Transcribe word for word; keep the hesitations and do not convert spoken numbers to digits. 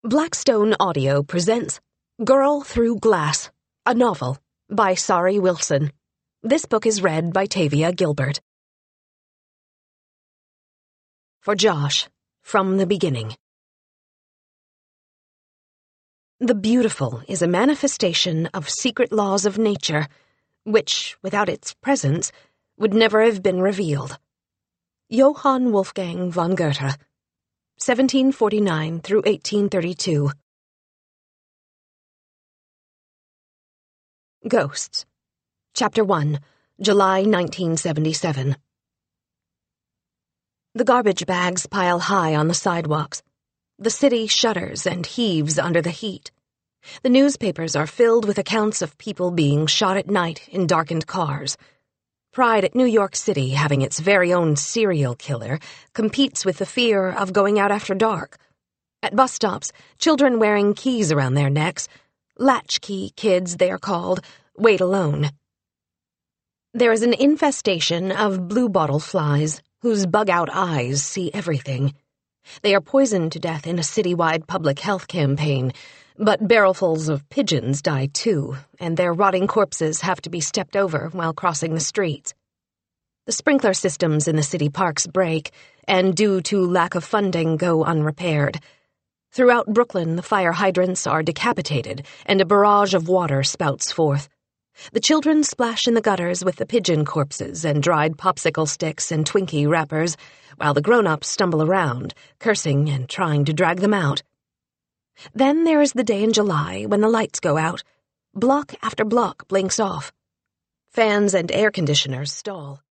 Blackstone Audio presents Girl Through Glass, a novel by Sari Wilson. This book is read by Tavia Gilbert. For Josh, from the beginning. The beautiful is a manifestation of secret laws of nature, which, without its presence, would never have been revealed. Johann Wolfgang von Goethe, seventeen forty-nine through eighteen thirty-two. Ghosts. Chapter one, July nineteen seventy-seven. The garbage bags pile high on the sidewalks. The city shudders and heaves under the heat. The newspapers are filled with accounts of people being shot at night in darkened cars. Pride at New York City having its very own serial killer competes with the fear of going out after dark. At bus stops, children wearing keys around their necks, latchkey kids they are called, wait alone. There is an infestation of bluebottle flies whose bug-out eyes see everything. They are poisoned to death in a citywide public health campaign, but barrelfuls of pigeons die too, and their rotting corpses have to be stepped over while crossing the streets. The sprinkler systems in the city parks break, and due to lack of funding go unrepaired. Throughout Brooklyn, the fire hydrants are decapitated, and a barrage of water spouts forth. The children splash in the gutters with the pigeon corpses and dried popsicle sticks and Twinkie wrappers, while the grown-ups stumble around, cursing and trying to drag them out. Then there is the day in July when the lights go out. Block after block blinks off. Fans and air conditioners stall.